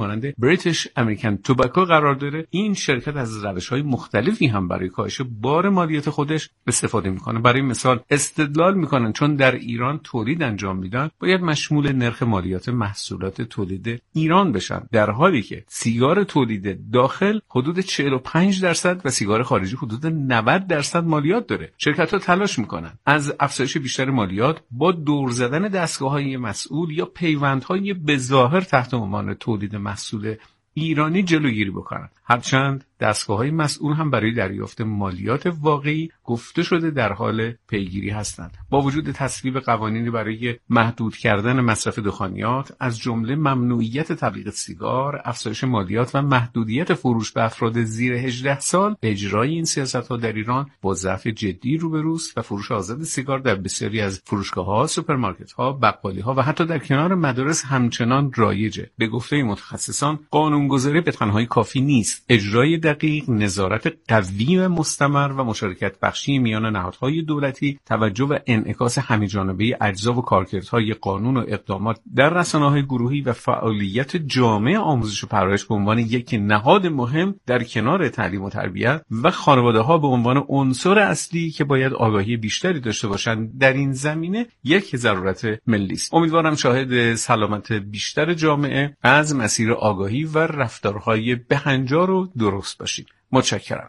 مانند بریتیش امریکن توباکو قرار داره، این شرکت از روش‌های مختلفی هم برای کاهش بار مالیات خودش استفاده میکنه. برای مثال استدلال میکنن چون در ایران تولید انجام میدن باید مشمول نرخ مالیات محصولات تولید ایران بشن، در حالی که سیگار تولید داخل حدود 45% و سیگار خارجی حدود 90% مالیات داره. شرکت‌ها تلاش میکنن از افزایش بیشتر مالیات با دور زدن دستگاه‌های مسئول یا پیوندهای بظاهر تحت عنوان تولید محصول ایرانی جلوگیری بکنن. هرچند دستگاه‌های مسئول هم برای دریافت مالیات واقعی گفته شده در حال پیگیری هستند. با وجود تصویب قوانینی برای محدود کردن مصرف دخانیات از جمله ممنوعیت تبلیغ سیگار، افزایش مالیات و محدودیت فروش به افراد زیر 18 سال، اجرای این سیاست‌ها در ایران با ضعف جدی روبروست و فروش آزاد سیگار در بسیاری از فروشگاه‌ها، سوپرمارکت‌ها، بقالی‌ها و حتی در کنار مدارس همچنان رایجه. به گفته متخصصان قانونگذاری به تنهایی کافی نیست. اجرای دقیق، نظارت قوی و مستمر و مشارکت بخشی میان نهادهای دولتی، توجه و انعکاس همه‌جانبه اجزا و کارکردهای قانون و اقدامات در رسانه‌های گروهی و فعالیت جامعه آموزش و پرورش به عنوان یک نهاد مهم در کنار تعلیم و تربیت و خانواده‌ها به عنوان عنصر اصلی که باید آگاهی بیشتری داشته باشند در این زمینه یک ضرورت ملی است. امیدوارم شاهد سلامت بیشتر جامعه از مسیر آگاهی و رفتارهای بهنجار و درست باشید. متشکرم.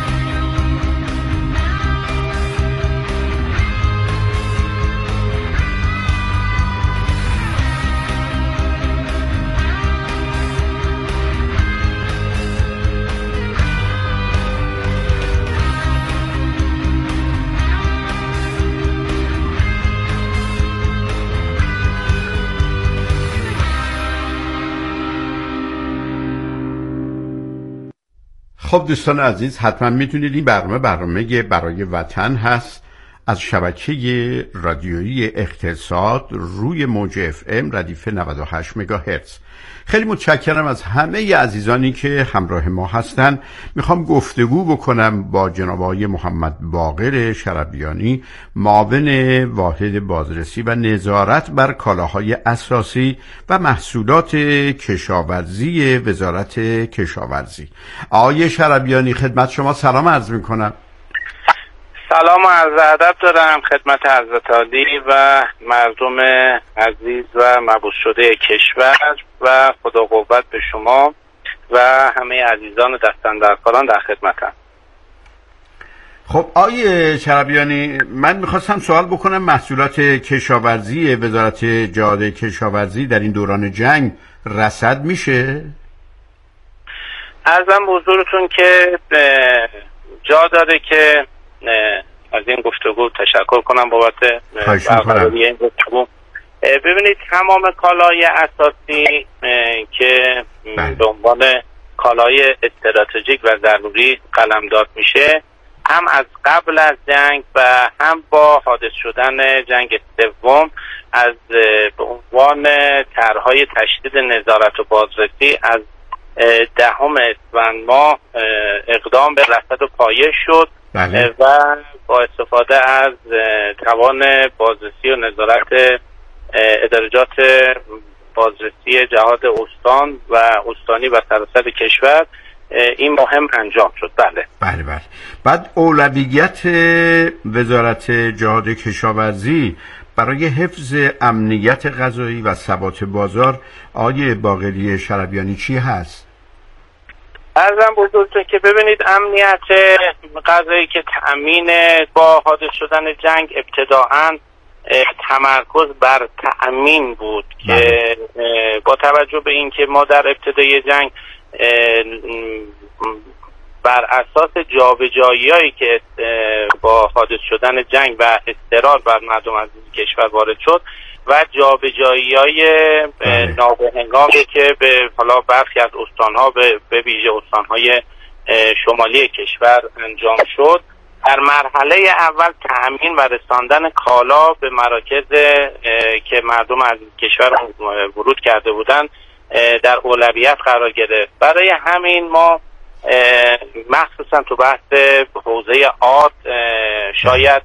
خب دوستان عزیز، حتما میتونید این برنامه برای وطن هست از شبکه رادیویی اقتصاد روی موج FM ردیف 98 مگاهرتز. خیلی متشکرم از همه عزیزانی که همراه ما هستن. میخوام گفتگو بکنم با جناب آقای محمد باقر شربیانی، معاون واحد بازرسی و نظارت بر کالاهای اساسی و محصولات کشاورزی وزارت کشاورزی. آقای شربیانی خدمت شما سلام عرض میکنم. سلام و عرض ادب دارم خدمت حضرت عالی و مردم عزیز و مبعوث شده کشور و خدا قوت به شما و همه عزیزان دستاندرکاران در خدمتم. خب آقای شربیانی، من میخواستم سوال بکنم محصولات کشاورزی وزارت جهاد کشاورزی در این دوران جنگ رصد میشه؟ عرضم به حضورتون که جا داره که از این گفتگو تشکر کنم بابت برقراری این گفتگو. ببینید تمام کالای اساسی که به عنوان کالای استراتژیک و ضروری قلمداد میشه، هم از قبل از جنگ و هم با حادث شدن جنگ سوم از به عنوان طرح‌های تشدید نظارت و بازرسی از 10 اسفند ماه اقدام به رصد و پایش شد. بله. و با استفاده از توان بازرسی و نظارت ادارجات بازرسی جهاد استان و استانی و سراسر کشور این مهم انجام شد. بله. بعد اولویت وزارت جهاد کشاورزی برای حفظ امنیت غذایی و ثبات بازار آقای باقری شربیانی چی هست؟ عرضم بزرگتون که ببینید امنیت غذایی که تأمین با حادث شدن جنگ ابتداعاً تمرکز بر تأمین بود که با توجه به اینکه ما در ابتدای جنگ بر اساس جابجایی‌هایی که با حادث شدن جنگ و اضطرار بر مردم عزیز کشور وارد شد و جابجایی‌های نابهنگامی که به حالا برخی از استان‌ها به ویژه استان‌های شمالی کشور انجام شد، در مرحله اول تأمین و رساندن کالا به مراکز که مردم عزیز کشور ورود کرده بودند در اولویت قرار گرفت. برای همین ما مخصوصا تو بحث حوزه آرد شاید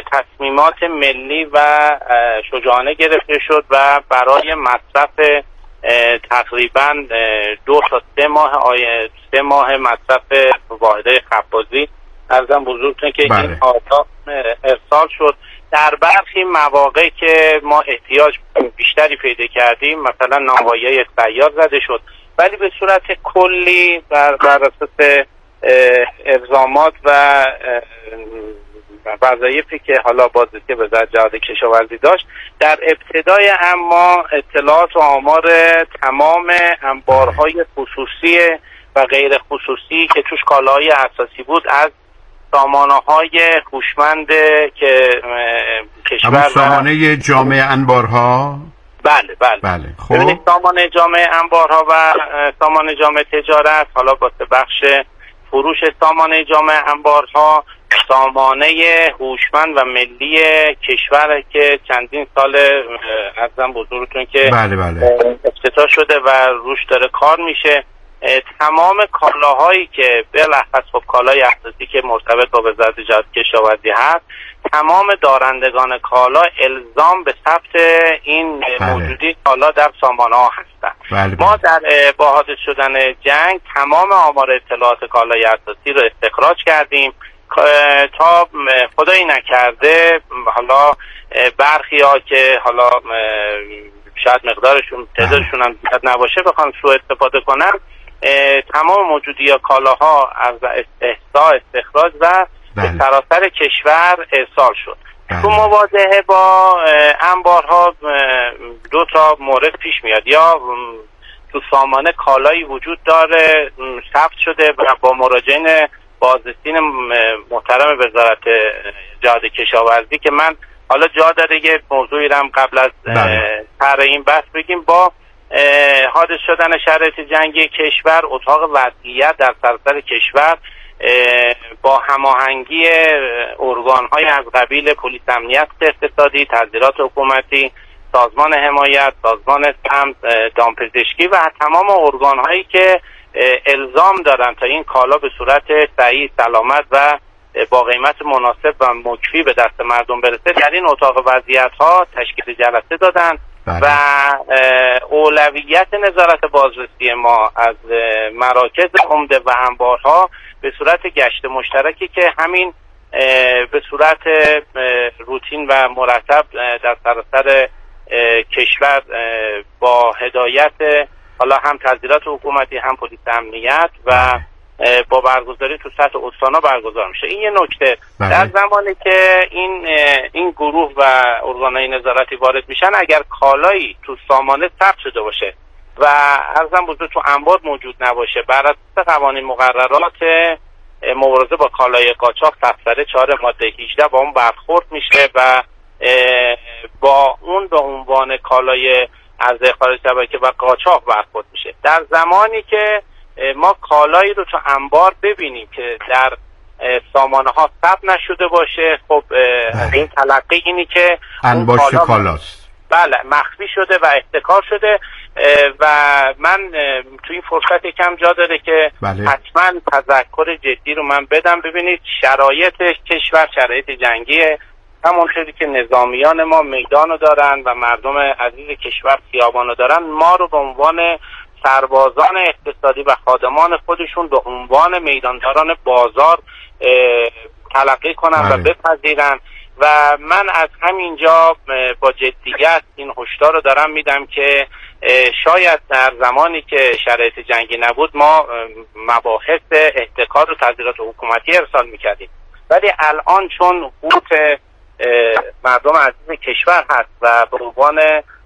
تصمیمات ملی و شجاعانه گرفته شد و برای مصرف تقریبا 2 تا 3 ماه مصرف واحدهای خبازی ارزم بزرگتون که این آتا ارسال شد. در برخی مواقع که ما احتیاج بیشتری پیدا کردیم مثلا نانوایی سیار زده شد، ولی به صورت کلی بر اساس الزامات و وظایفی که حالا بازرسی وزارت جهاد کشاورزی داشت، در ابتدای اما اطلاعات و آمار تمام انبارهای خصوصی و غیر خصوصی که توش کالاهای اساسی بود از سامانه‌های هوشمند که کشور سامانه جامع انبارها. بله. خب سامانه جامع انبارها و سامانه جامع تجارت، حالا واسه بخش فروش سامانه جامع انبارها سامانه هوشمند و ملی کشور که چندین سال ارزم بزرگتون که افتتاح شده و روش داره کار میشه. تمام کالاهایی که بالاخص خب کالای اساسی که مرتبط با وزارت جهاد کشاورزی هست، تمام دارندگان کالا الزام به ثبت این موجودی کالا در سامانه ها هستند. ما در با حادث شدن جنگ تمام آمار اطلاعات کالای اساسی رو استخراج کردیم تا خدایی نکرده حالا برخی ها که حالا شاید مقدارشون تعدادشون هم زیاد نباشه بخوان سوء استفاده کنن، تمام موجودی یا کالاها از استخراج و به سراسر کشور ارسال شد. تو مواجهه با انبارها 2 تا مورد پیش میاد، یا تو سامانه کالایی وجود داره ثبت شده و با مراجعین بازرسین محترم وزارت جهاد کشاورزی که من حالا جا داره یه موضوعی رو هم قبل از طرح این بحث بگیم، با حادث شدن شرایط جنگی کشور اتاق وضعیت در سراسر کشور با هماهنگی ارگان‌های از قبیل پلیس امنیت اقتصادی، تظاهرات حکومتی، سازمان حمایت، سازمان سمت، دامپزشکی و تمام ارگان‌هایی که الزام دارن تا این کالا به صورت صحیح، سلامت و با قیمت مناسب و مکفی به دست مردم برسه، در این اتاق وضعیت‌ها تشکیل جلسه دادن و اولویت نظارت بازرسی ما از مراکز عمده و انبارها به صورت گشت مشترکی که همین به صورت روتین و مرتب در سراسر کشور با هدایت حالا هم تظاهرات حکومتی هم پلیس امنیت و با برگزاری تو سطح استانا برگزار میشه. این یه نکته. در زمانی که این گروه و ارگانهای نظارتی وارد میشن، اگر کالایی تو سامانه ثبت شده باشه و ارزم بزرگ تو انبار موجود نباشه، بر اساس قوانین مقررات مبارزه با کالای قاچاق دفتر 4 ماده 18 با اون برخورد میشه و با اون به عنوان کالای از خارج شبکه و قاچاق برخورد میشه. در زمانی که ما کالایی رو تو انبار ببینیم که در سامانه ها ثبت نشده باشه، خب این تلقی اینی که انباشته کالاست، بله، مخفی شده و احتکار شده و من تو این فرصت کم جا داره که حتما تذکر جدی رو من بدم. ببینید شرایط کشور شرایط جنگیه، همونطوری که نظامیان ما میدانو دارن و مردم عزیز کشور خیابانو دارن، ما رو به عنوان سربازان اقتصادی و خادمان خودشون به عنوان میدانداران بازار تلقی کنن و بپذیرن و من از همینجا با جدیت این هشدار رو دارم میدم که شاید در زمانی که شرایط جنگی نبود ما مباحث احتکار و تظاهرات حکومتی ارسال میکردیم، ولی الان چون قوت مردم عزیز کشور هست و به عنوان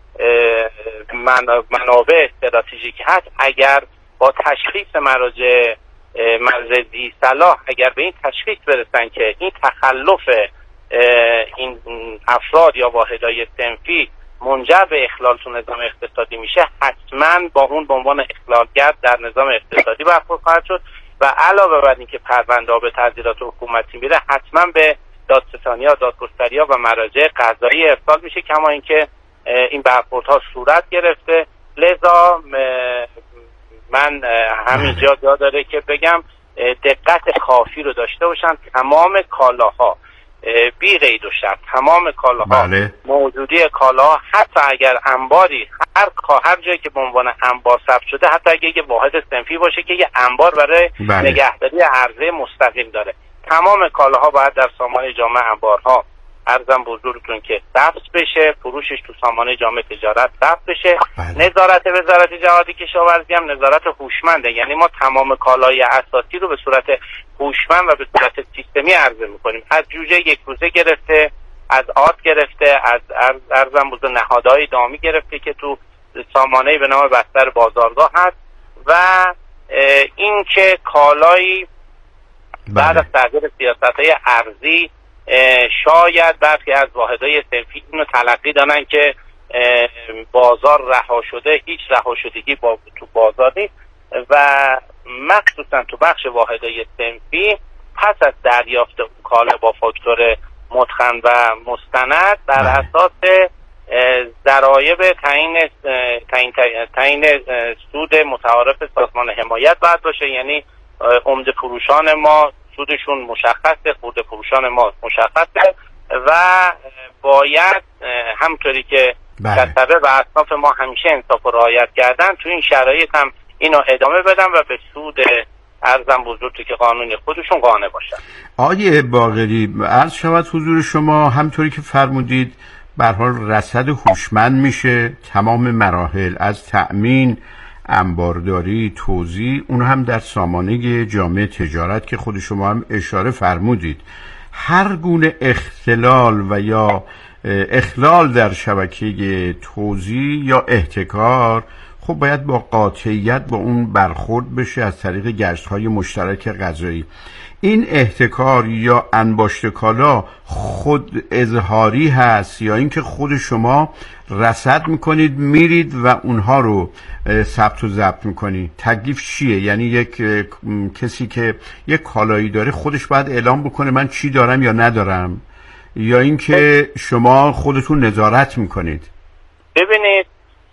منابع استراتژیک هست، اگر با تشخیص مراجع ذی صلاح اگر به این تشخیص برسن که این تخلف این افراد یا واحدهای صنفی منجر به اخلال تو نظام اقتصادی میشه، حتما با اون به عنوان اخلالگر در نظام اقتصادی برخورد خواهد شد و علاوه بر اینکه پرونده به تظاهرات حکومتی میره، حتما به دادستانی‌ها، دادگستری‌ها و مراجع قضایی ارسال میشه، کما اینکه این برخوردها صورت گرفته. لذا من همینجا جا داره که بگم دقت کافی رو داشته باشن. تمام کالاها بی قید و شرط تمام کالاها، موجودی کالاها، حتی اگر انباری هر جایی که به عنوان انبار ثبت شده، حتی اگه یه واحد صنفی باشه که یه انبار برای نگهداری عرضه مستقیم داره، تمام کالاها باید در سامانه جامع انبارها عرضم بزرگتون که ثبت بشه، فروشش تو سامانه جامع تجارت ثبت بشه. نظارت وزارت جهاد کشاورزی هم نظارت هوشمنده، یعنی ما تمام کالای اساسی رو به صورت هوشمند و به صورت سیستمی عرضه میکنیم، از جوجه یک روزه گرفته، از آرد گرفته، از ارزم بزرگ نهادهای دامی گرفته که تو سامانه به نام بستر بازارگاه هست، و این که کالایی بعد از تغییر سیاست‌های ارزی شاید برخی از واحدهای صنفی اینو تلقی دارن که بازار رها شده، هیچ رها شدگی تو بازار نیست، و مخصوصا تو بخش واحدهای صنفی پس از دریافت کالا با فاکتور متخن و مستند بر اساس ضرایب تعیین سود متعارف سازمان حمایت باید باشه، یعنی عمده فروشان ما سودشون مشخصه، خرده فروشان ما مشخصه، و باید همطوری که کسبه و اصناف ما همیشه انصاف و رعایت کردن، تو این شرایط هم اینو ادامه بدن و به سود ارزم بزرگی که قانونی خودشون قانع باشن. آقای باقری، عرض شود حضور شما همطوری که فرمودید به هر حال رصد هوشمند میشه، تمام مراحل از تأمین، انبارداری، توزیع، اون هم در سامانه جامع تجارت که خود شما هم اشاره فرمودید. هر گونه اختلال و یا اخلال در شبکه توزیع یا احتکار خب باید با قاطعیت با اون برخورد بشه از طریق گشت‌های مشترک قضایی. این احتکار یا انباشت کالا خود اظهاری هست یا اینکه خود شما رصد میکنید میرید و اونها رو ثبت و ضبط میکنید؟ تکلیف چیه؟ یعنی یک کسی که یک کالایی داره خودش باید اعلام بکنه من چی دارم یا ندارم، یا اینکه شما خودتون نظارت میکنید؟ ببینید،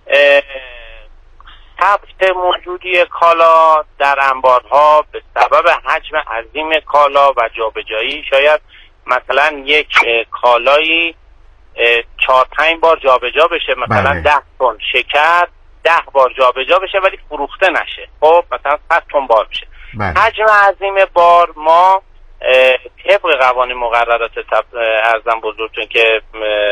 ثبت موجودی کالا در انبارها به سبب حجم عظیم کالا و جابجایی، شاید مثلا یک کالایی 4-5 بار جابجا بشه، مثلا 10 تن شکر 10 بار جابجا بشه ولی فروخته نشه، خب مثلا 100 تن بار بشه. حجم عظیم بار ما طبق قوانین مقررات ارزم بزرگتون که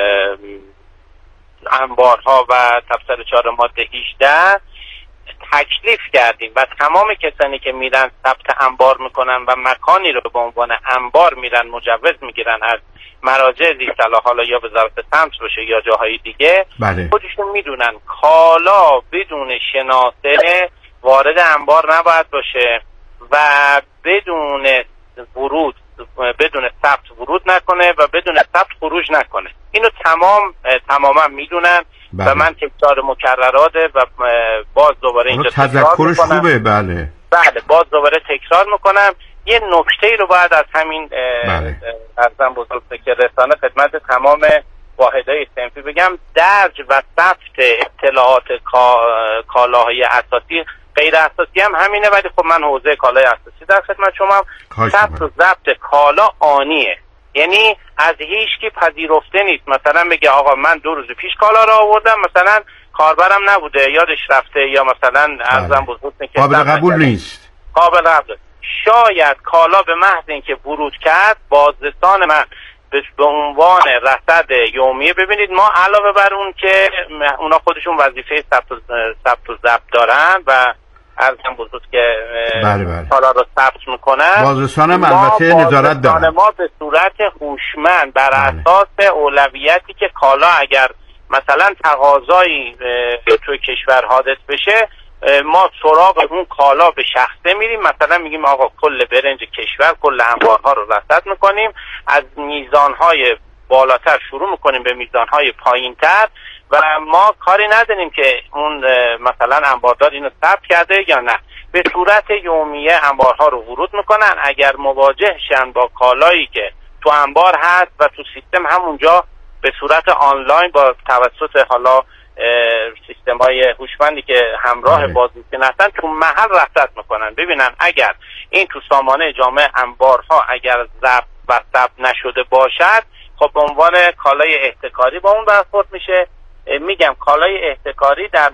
انبارها و تفسیر 4 ماده 18 تکلیف کردیم و تمام کسانی که میرن ثبت انبار میکنن و مکانی رو به عنوان انبار میرن مجوز میگیرن از مراجع ذی‌صلاح، حالا یا وزارت سمت باشه یا جاهای دیگه، خودشون میدونن کالا بدون شناسه وارد انبار نباید باشه و بدون ورود، بدون ثبت ورود نکنه و بدون ثبت خروج نکنه. اینو تماما میدونن و من تکرار مکرراته و باز دوباره اینجا تذکرش خوبه. بله باز دوباره تکرار میکنم. یه نکته رو باید از همین ارزم بزرگه که رسانه خدمت تمام واحدهای صنفی بگم، درج و ثبت اطلاعات کالاهای اساسی، غیر اساسی هم همینه، ولی خب من حوزه کالای اساسی در خدمت شما. ثبت و ضبط کالا آنیه، یعنی از هیچ کی پذیرفته نیست مثلا بگه آقا من 2 روز پیش کالا را آوردم، مثلا کاربرم نبوده، یادش رفته، یا مثلا ارزم بزرگه که قابل قبول نیست. قابل قبول. شاید کالا به محض اینکه ورود کرد بازرسان من به عنوان رصد یومیه، ببینید ما علاوه بر اون که اونا خودشون وظیفه ثبت و ضبط دارن و ارزم بزرگ که کالا رو ثبت میکنن، بازرسان هم البته نظارت دارن. ما به صورت هوشمند بر اساس اولویتی که کالا اگر مثلا تقاضایی توی کشور حادث بشه، ما سراغ اون کالا به شخصه میریم، مثلا میگیم آقا کل برنج کشور، کل انبارها رو رصد میکنیم، از میزانهای بالاتر شروع میکنیم به میزانهای پایینتر و ما کاری نداریم که اون مثلا انباردار اینو ثبت کرده یا نه. به صورت یومیه انبارها رو ورود میکنن، اگر مواجه شن با کالایی که تو انبار هست و تو سیستم همونجا به صورت آنلاین با توسط حالا سیستم‌های هوشمندی که همراه بازرسان هستن تو محل رصد میکنن، ببینن اگر این تو سامانه جامع انبارها اگر ضبط و ثبت نشده باشد، خب به عنوان کالای احتکاری با اون برخورد میشه. میگم کالای احتکاری در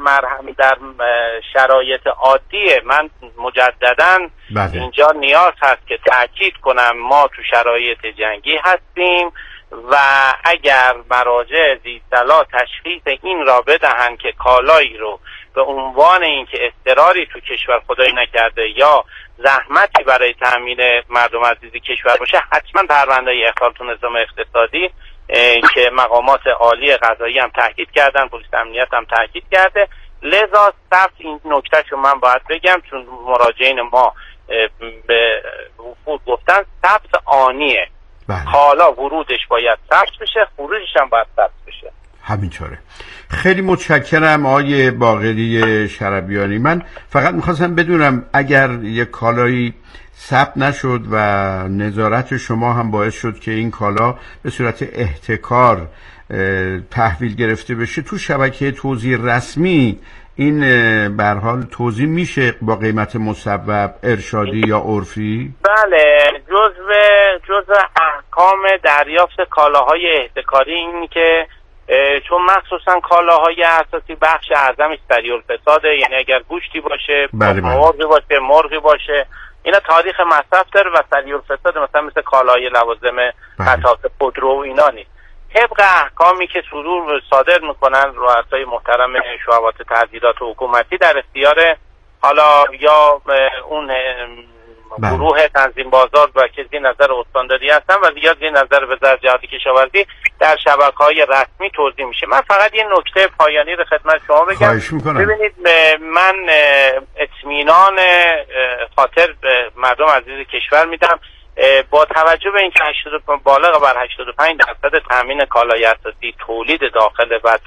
شرایط عادیه. من مجددا اینجا نیاز هست که تأکید کنم ما تو شرایط جنگی هستیم و اگر مراجع ذی‌صلاح تشخیص این را بدهند که کالایی رو به عنوان اینکه اضطراری تو کشور خدای نکرده یا زحمتی برای تامین مردم عزیز کشور باشه، حتما پرونده اخلال تو نظام اقتصادی که مقامات عالی قضایی هم تاکید کردن، پلیس امنیت هم تاکید کرده. لذا ثبت، این نکتهشو من باید بگم چون مراجعین ما به وفود گفتن ثبت آنیه. حالا ورودش باید ثبت بشه، خروجش هم باید ثبت بشه. همینطوره. خیلی متشکرم آقای باقری شربیانی. من فقط میخواستم بدونم اگر یک کالایی ثبت نشد و نظارت شما هم باعث شد که این کالا به صورت احتکار تحویل گرفته بشه، تو شبکه توزیع رسمی این به هر حال توزیع میشه با قیمت مصوب ارشادی یا عرفی؟ بله، جزء احکام دریافت کالاهای احتکاری این که چون مخصوصا کالاهای اساسی بخش اعظمش سریع‌الفساده، یعنی اگر گوشتی باشه، مرغی باشه، اینا تاریخ مصرف داره و سریع‌الفساد، مثل کالاهای لوازم قطعات خودرو و اینا نیست. طبق احکامی که صادر میکنن رؤسای محترم شعبات تحصیلات حکومتی در اختیار حالا یا اون گروه تنظیم بازار و که زیر نظر استانداری هستن و یا زیر نظر وزارت جهاد کشاورزی در شبکه‌های رسمی توزیع میشه. من فقط یه نکته پایانی رو خدمت شما بگم. ببینید، من اطمینان خاطر به مردم عزیز کشور میدم با توجه به اینکه بالغ بر 85% تامین کالای اساسی تولید داخل و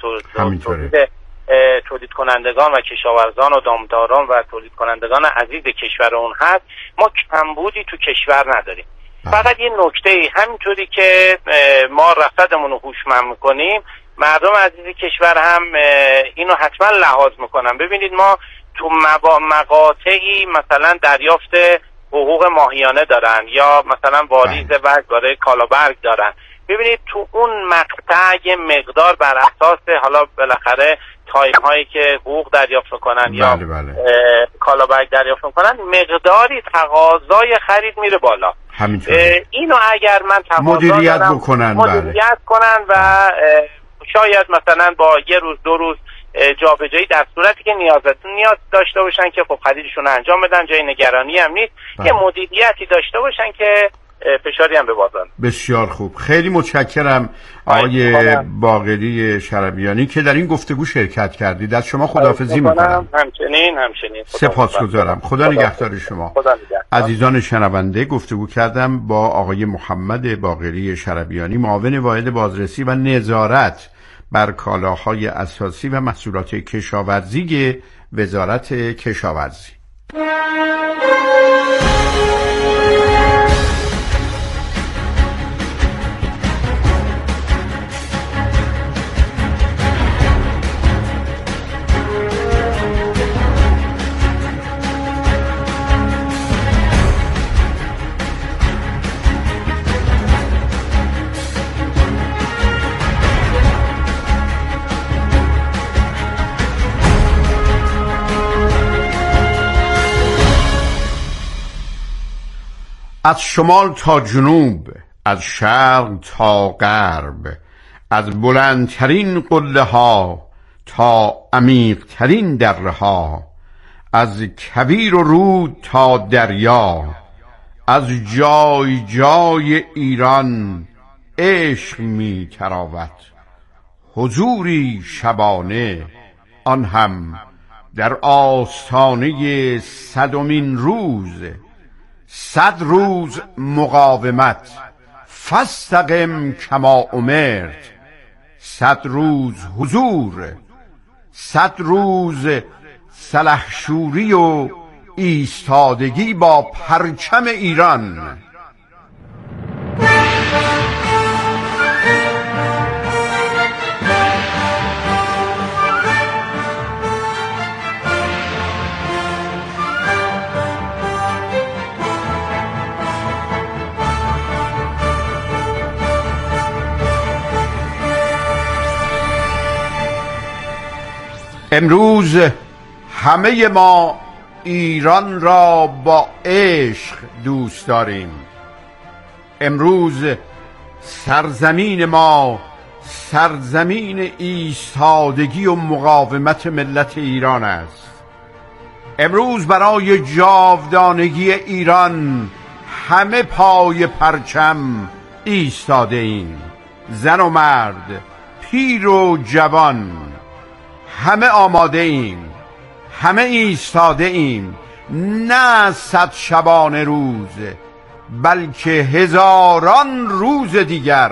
تولید کنندگان و کشاورزان و دامداران و تولید کنندگان عزیز کشور اون هست، ما کمبودی تو کشور نداریم. فقط یه نکته، همینطوری که ما رصدمون رو هوشمند میکنیم، مردم عزیز کشور هم اینو حتما لحاظ میکنن. ببینید، ما تو مقاطعی مثلا دریافت حقوق ماهیانه دارن یا مثلا واریز برگ برای کالابرگ دارن. ببینید تو اون مقطع یه مقدار بر اساس حالا بالاخره تایم هایی که حقوق دریافت میکنن یا کالابرگ دریافت میکنن، مقداری تقاضای خرید میره بالا. اینو اگر من مدیریت کنن و شاید مثلا با یه روز دو روز جابجایی در صورتی که نیاز داشته باشن که خب خریدشون انجام بدن، جای نگرانی هم نیست. یه مدیریتی داشته باشن که فشاری هم به بازار. بسیار خوب، خیلی متشکرم آقای باقری شربیانی که در این گفتگو شرکت کردید. از شما خداحافظی میکنم. همچنین سپاسگزارم. خدا نگهدار شما. عزیزان شنونده، گفتگو کردم با آقای محمد باقری شربیانی، معاون واحد بازرسی و نظارت بر کالاهای اساسی و محصولات کشاورزی وزارت کشاورزی. از شمال تا جنوب، از شرق تا غرب، از بلندترین قله ها تا عمیقترین دره ها، از کویر و رود تا دریا، از جای جای ایران عشق می تراود. حضوری شبانه، آن هم در آستانه 100مین روز. 100 روز مقاومت، فاستقم کما امرت. 100 روز حضور، 100 روز سلحشوری و ایستادگی با پرچم ایران. امروز همه ما ایران را با عشق دوست داریم. امروز سرزمین ما سرزمین ایستادگی و مقاومت ملت ایران است. امروز برای جاودانگی ایران همه پای پرچم ایستاده ایم. زن و مرد، پیر و جوان، همه آماده ایم، همه ایستاده ایم، نه 100 شبانه روز بلکه هزاران روز دیگر.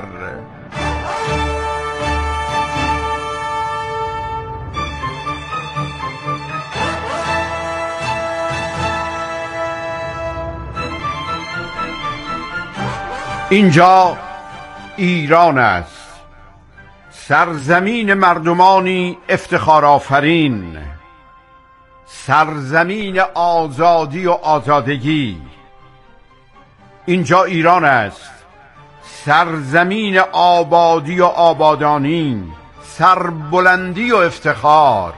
اینجا ایران است، سرزمین مردمانی افتخار آفرین، سرزمین آزادی و آزادگی. اینجا ایران است، سرزمین آبادی و آبادانی، سربلندی و افتخار.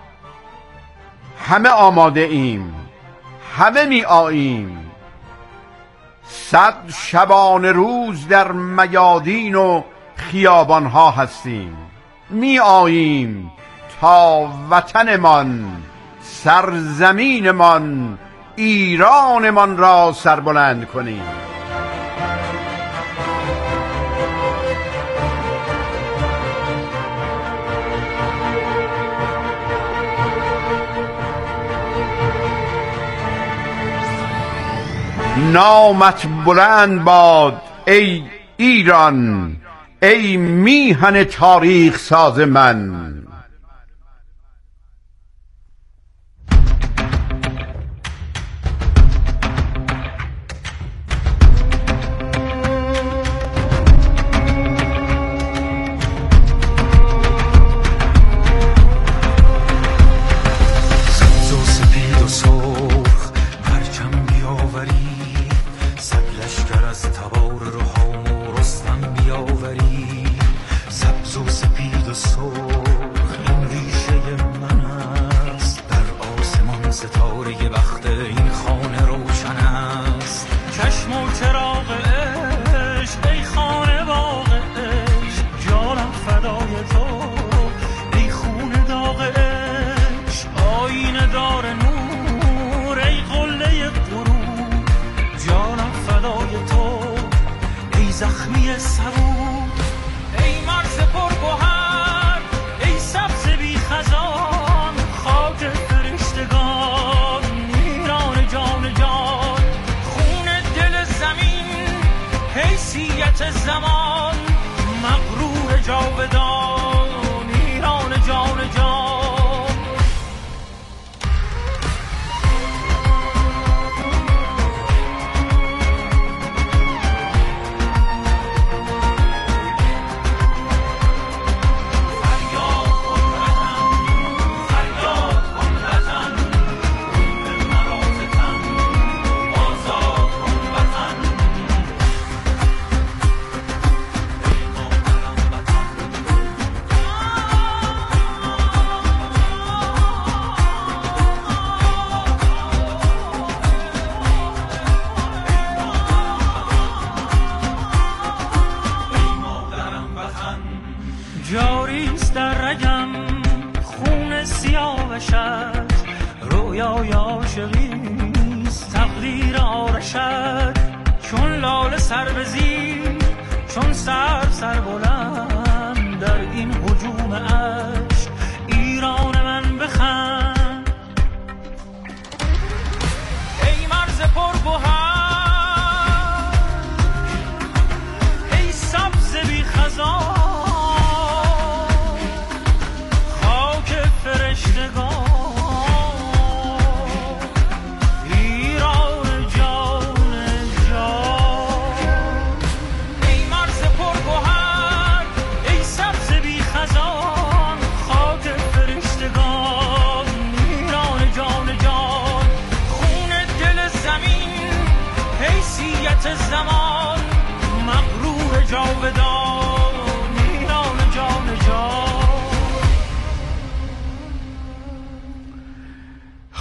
همه آماده ایم، همه می آییم، 100 شبانه روز در میادین و خیابانها هستیم. می آییم تا وطنمان، سرزمینمان، ایرانمان را سربلند کنیم. نامت بلند باد ای ایران، ای میهن تاریخ ساز من.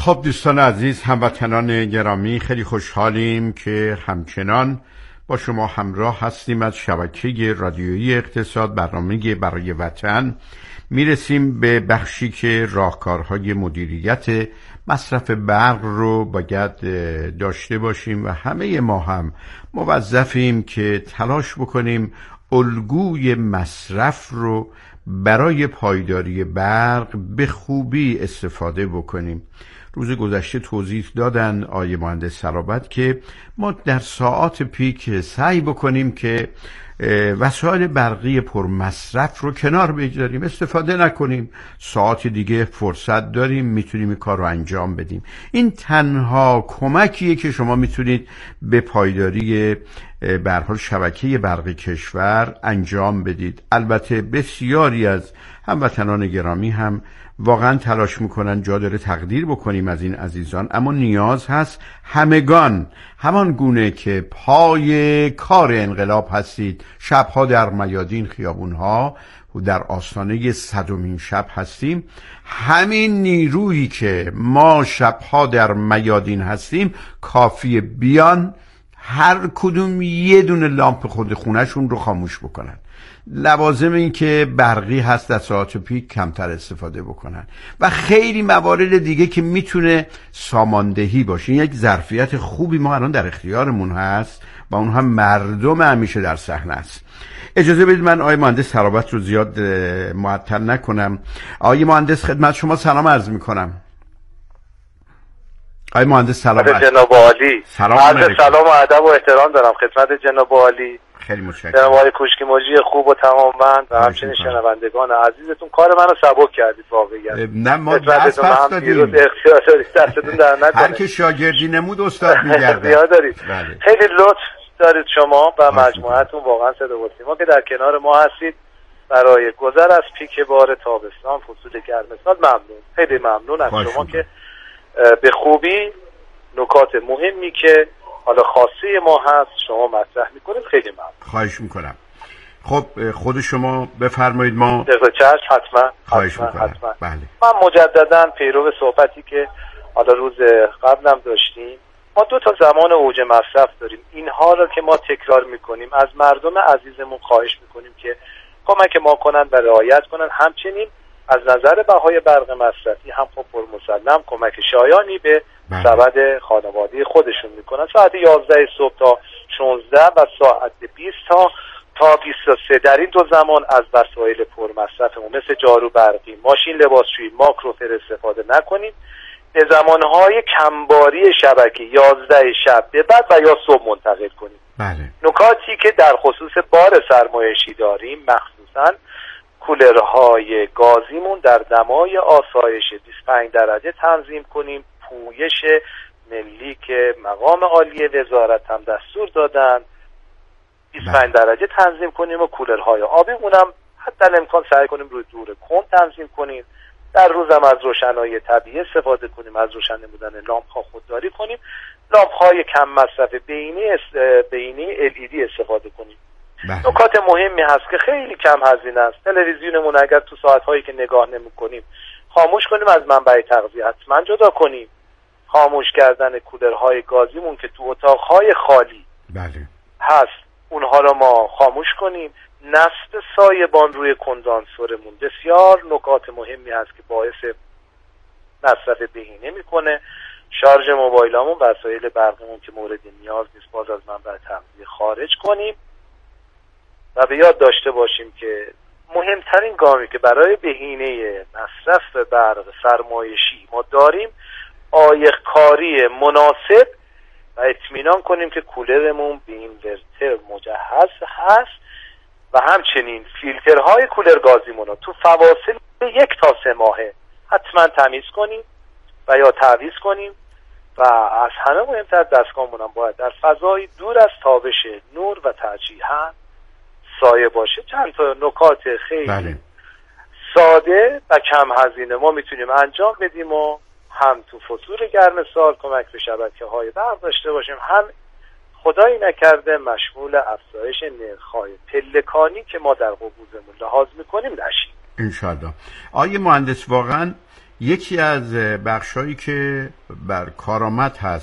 خب دوستان عزیز، هموطنان گرامی، خیلی خوشحالیم که همچنان با شما همراه هستیم. از شبکه رادیویی اقتصاد، برنامه برای وطن، میرسیم به بخشی که راهکارهای مدیریت مصرف برق رو باید داشته باشیم و همه ما هم موظفیم که تلاش بکنیم الگوی مصرف رو برای پایداری برق به خوبی استفاده بکنیم. روز گذشته توضیح دادن آقای مهندس سرابت که ما در ساعات پیک سعی بکنیم که وسایل برقی پرمصرف رو کنار بگذاریم، استفاده نکنیم. ساعت دیگه فرصت داریم، میتونیم این کار رو انجام بدیم. این تنها کمکیه که شما میتونید به پایداری به هر حال شبکه برق کشور انجام بدید. البته بسیاری از هموطنان گرامی هم واقعا تلاش میکنن، جا داره تقدیر بکنیم از این عزیزان، اما نیاز هست همگان همان گونه که پای کار انقلاب هستید، شبها در میادین خیابونها و در آستانه 100مین شب هستیم، همین نیرویی که ما شبها در میادین هستیم کافیه بیان هر کدوم یه دونه لامپ خود خونهشون رو خاموش بکنن. لوازم این که برقی هست در ساعت پیک کمتر استفاده بکنن و خیلی موارد دیگه که میتونه ساماندهی باشه. یک ظرفیت خوبی ما الان در اختیارمون هست و اون هم مردم همیشه در صحنه است. اجازه بدید من آقای مهندس سرابت رو زیاد معطل نکنم. آقای مهندس خدمت شما سلام عرض میکنم. آقای مهندس سلام جناب عالی. سلام و ادب و احترام دارم خدمت جناب عالی. خیلی متشکرم. جناب عالی کوشکی موجی خوب و تمام‌بند و همچنین شنوندگان عزیزتون کار منو سبک کردید واقعا. نه ما دست پس دادیم. اختیار دارید دستتون در نکنه. هر که شاگردی نمود استاد میگرده. زیاد دارید. بله. خیلی لطف دارید شما و مجموعتون واقعا صدا و سیما که در کنار ما هستید برای گذر از پیک بار تابستان، فصول گرم سال. ممنون. خیلی ممنون از شما که به خوبی نکات مهمی که حالا خاصی ما هست شما مطرح میکنید. خیلی ممنون. خواهش میکنم. خب خود شما بفرمایید. ما حتما. خواهش میکنم. بله. من مجددا پیرو صحبتی که حالا روز قبلم داشتیم، ما دو تا زمان اوج مصرف داریم. اینها رو که ما تکرار میکنیم از مردم عزیزمون خواهش میکنیم که کمک ما کنن و رعایت کنن. همچنین از نظر بهای برق مصرفی هم خب پرمسلم کمک شایانی به سبد خانواده خودشون میکنن. ساعت 11 صبح تا 16 و ساعت 20 تا 23 در این دو زمان از وسایل پرمصرفمون مثل جارو برقی، ماشین لباسشویی، ماکروفر استفاده نکنید. به زمانهای کمباری شبکه 11 شب به بعد و یا صبح منتقل کنید. بله. نکاتی که در خصوص بار سرمایشی داریم، مخصوصاً کولرهای گازیمون در دمای آسایش 25 درجه تنظیم کنیم. پویش ملی که مقام عالی وزارت هم دستور دادن 25 درجه تنظیم کنیم و کولرهای آبیمونم حتی الامکان سعی کنیم روی دور کند تنظیم کنیم. در روزم از روشنایی طبیعی استفاده کنیم، از روشن نمودن لامپ ها خودداری کنیم. لامپ های کم مصرف بینی LED استفاده کنیم. نکات مهمی هست که خیلی کم هزینه است. تلویزیونمون اگر تو ساعت‌هایی که نگاه نمی‌کنیم خاموش کنیم، از منبع تغذیه حتما جدا کنیم. خاموش کردن کولرهای گازیمون که تو اتاق‌های خالی هست اونها رو ما خاموش کنیم. نصب سایبان روی کندانسورمون بسیار نکات مهمی هست که باعث مصرف بهینه میکنه. شارژ موبایلامون، وسایل برقمون که مورد نیاز نیست باز از منبع تغذیه خارج کنیم و به یاد داشته باشیم که مهمترین گامی که برای بهینه مصرف برق سرمایشی ما داریم عایق‌کاری مناسب و اطمینان کنیم که کولرمون به اینورتر مجهز هست و همچنین فیلترهای کولر گازیمون رو تو فواصل 1 تا 3 ماهه حتما تمیز کنیم و یا تعویض کنیم و از همه مهمتر دستگاهمون هم باید در فضای دور از تابش نور و ترجیحاً سایه باشه. چند تا نکات خیلی ساده و کم هزینه ما میتونیم انجام بدیم و هم تو فصول گرم سال کمک به شبکه‌های برق داشته باشیم، هم خدایی نکرده مشمول افزایش نرخ‌های پلکانی که ما در قبوزمون لحاظ میکنیم نشیم. انشاءالله. آقای مهندس واقعا یکی از بخشایی که بر کارآمد هست